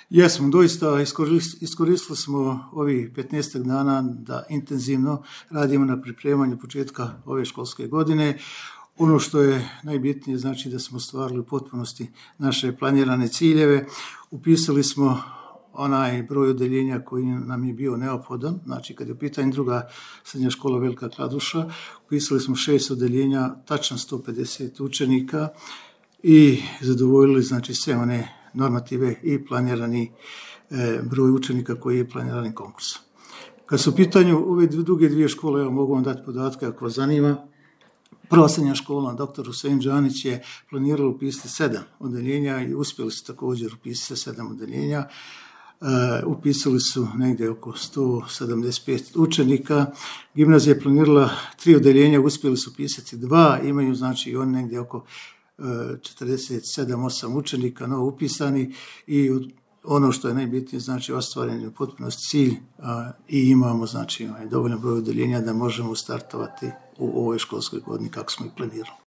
Jesmo, doista iskoristili smo ovih 15 dana da intenzivno radimo na pripremanju početka ove školske godine. Ono što je najbitnije, znači da smo ostvarili u potpunosti naše planirane ciljeve. Upisali smo onaj broj odeljenja koji nam je bio neophodan, znači kad je u pitanju druga srednja škola Velika Kladuša, upisali smo 6 odeljenja, tačno 150 učenika i zadovoljili znači sve one normative i planirani broj učenika koji je planirani konkursom. Kad su u pitanju ove druge dvije škole, evo mogu vam dati podatke ako vas zanima. Prva srednja škola, dr. Husein Džanić, je planirala upisati 7 odeljenja i uspjeli su također upisati 7 odeljenja. Upisali su negdje oko 175 učenika. Gimnazija je planirala 3 odeljenja, uspjeli su upisati 2, imaju znači on negdje oko 47-8 učenika novo upisani i ono što je najbitnije, znači ostvaren je u potpunosti cilj i imamo znači dovoljan broj odeljenja da možemo startovati u ovoj školskoj godini kako smo i planirali.